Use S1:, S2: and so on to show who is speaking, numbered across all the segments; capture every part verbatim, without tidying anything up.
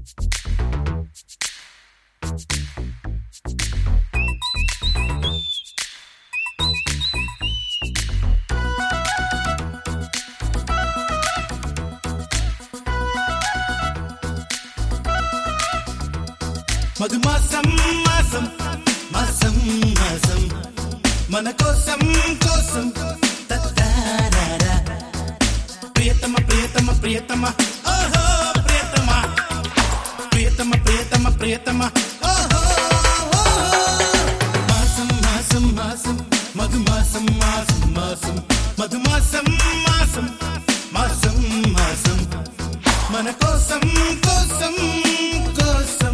S1: మధుమాసం మాసం మాసం మాసం మన కోసం కోసం తత్తారారా ప్రియతమ ప్రియతమ ప్రియతమ ఓహో ప్రియతమ ప్రియతమ ప్రియతమ ప్రియతమ ఓహో మాసం మాసం మాసం మధుమాసం మాసం మాసం మధుమాసం మాసం మాసం మాసం మన కోసం కోసం కోసం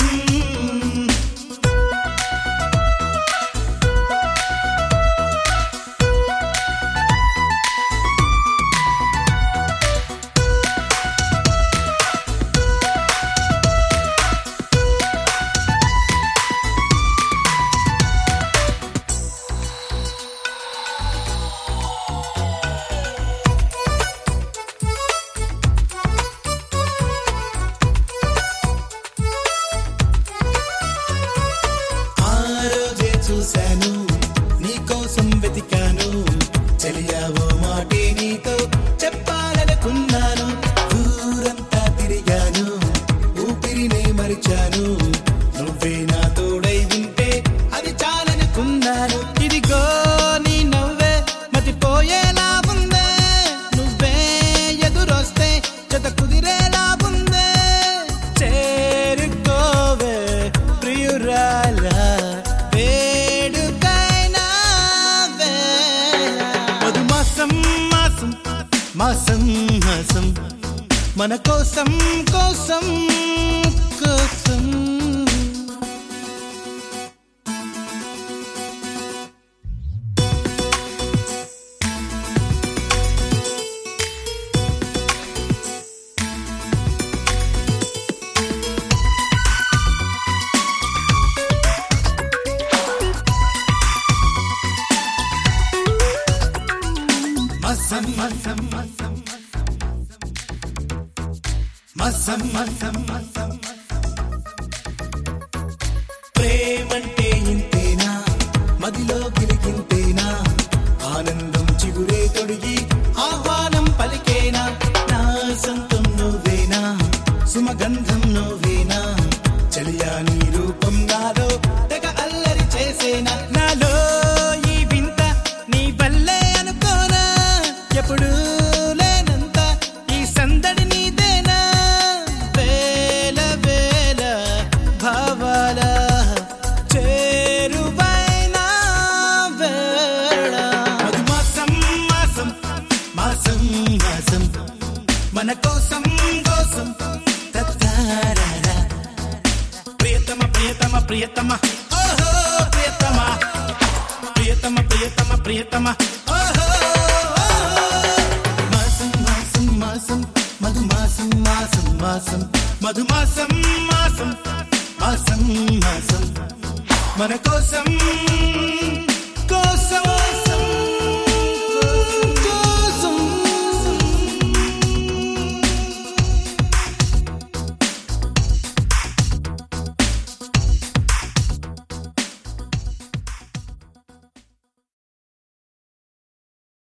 S1: చూశాను నీ కోసం వెతికాను చెలియావో మాటే నీతో చెప్పాలనుకున్నాను ఊరంతా తిరిగాను ఊపిరినే మరిచాను నువ్వే నా తోడై ఉంటే అది చాలనుకున్నాను ఇదిగో నీ నవ్వే మతిపోయేలా ఉందే నువ్వే ఎదురొస్తే జత కుదిరేలా ఉందే చేరుకోవే ప్రియురాలా మాసం మాసం మన కోసం కోసం కోసం masam masam masam masam masam masam ప్రేమంటే ఇంతేనా మదిలో గిలిగింతేనా ఆనందం చిగురే తొడిగి ఆహ్వానం పలికేనా నా సొంతం నువ్వేనా సుమగంధం నువ్వేనా చలియా నీ రూపం నాలో తెగ అల్లరి చేసేనా నాలో ఈ వింత నీ వల్లే అనుకోనా ఎప్పుడు లేనంత ఈ సందడి నీదేనా వేల వేల భావాల చేరువైనా వేళ మధుమాసం మాసం మాసం మాసం మన కోసం కోసం తత్తారారా ప్రియతమ ప్రియతమ ప్రియతమ ఓహో ప్రియతమ ప్రియతమ ప్రియతమ ప్రియతమ ఓహో మాసం మాసం మాసం మధుమాసం మాసం మాసం మధుమాసం మాసం మాసం మాసం మన కోసం